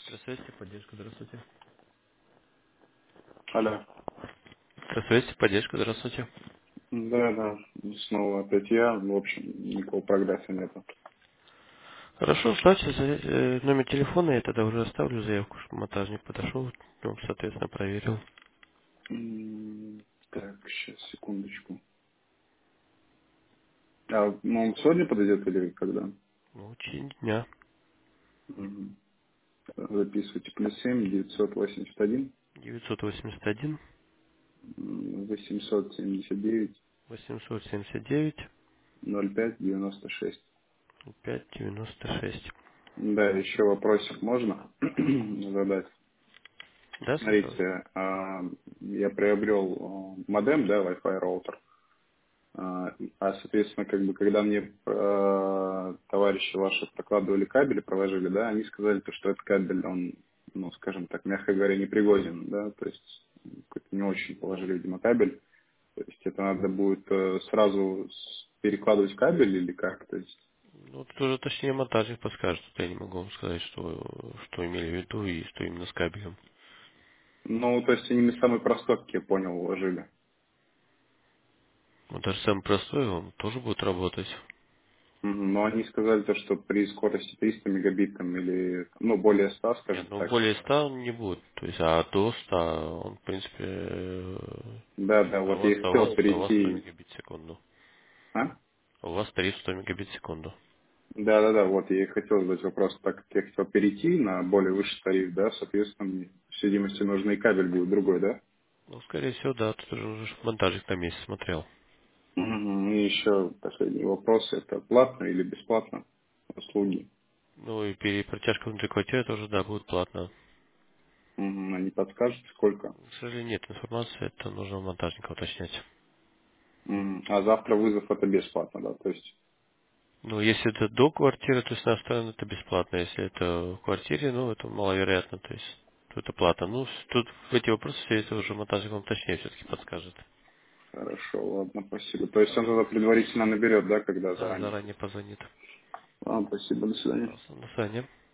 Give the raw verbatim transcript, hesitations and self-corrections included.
Здравствуйте, поддержка, здравствуйте. Алло. Здравствуйте, поддержка, здравствуйте. Да, да, снова опять я. В общем, никакого прогресса нету. Хорошо, ставьте за- э, номер телефона, я тогда уже оставлю заявку, чтобы монтажник подошел, он, соответственно, проверил. М, Так, сейчас, секундочку. А, ну, он сегодня подойдет или когда? Ну, в течение дня. Мгм. Записывайте. Плюс семь девятьсот восемьдесят один девятьсот восемьдесят один восемьсот семьдесят девять восемьсот семьдесят девять ноль пять девяносто шесть. пять девяносто шесть. Да, еще вопросик можно задать? Да, слушаю вас. Смотрите, а, я приобрел а, модем, да, Wi-Fi роутер. А, а, соответственно, как бы, когда мне э, товарищи ваши прокладывали кабели, проложили, да, они сказали, то, что этот кабель, он, ну, скажем так, мягко говоря, непригоден, да, то есть какой-то не очень положили, видимо, кабель. То есть это надо будет э, сразу с- перекладывать кабель или как, то есть, Ну, тут уже точнее монтажник подскажет, тут я не могу вам сказать, что, что имели в виду и что именно с кабелем. ну, то есть они не самый простой, как я понял, уложили. Вот даже самый простой, он тоже будет работать. Мгм. Но они сказали то, что при скорости триста мегабит там, или, ну, более ста, Нет, скажем ну так. более ста он не будет. То есть, а до ста он, в принципе, э, Да, да, а у вот я вас, и а у вас, хотел а у вас сто перейти, мегабит в секунду. а? А у вас тариф сто мегабит в секунду. Да, да, да, вот я и хотел задать вопрос, так как я хотел перейти на более высший тариф, да, соответственно, мне, по всей видимости, нужно и кабель будет другой, да? Ну, скорее всего, да, тут уже уже монтажик на месте смотрел. Мгм. И еще последний вопрос, это платно или бесплатно услуги? Ну и перепротяжка внутри квартиры тоже, да, будет платно. Мгм. А не подскажете, сколько? К сожалению, нет информации, это нужно у монтажника уточнять. Мгм. А завтра вызов это бесплатно, да, то есть, Ну, если это до квартиры, то есть на сторону это бесплатно. Если это в квартире, ну, это маловероятно, то есть то это плата. Ну, с- тут в эти вопросы все это уже монтажник вам точнее все-таки подскажет. хорошо, ладно, спасибо. То есть он тогда предварительно наберет, да, когда Да, заранее? заранее позвонит. Ладно, спасибо, до свидания. Пожалуйста, до свидания.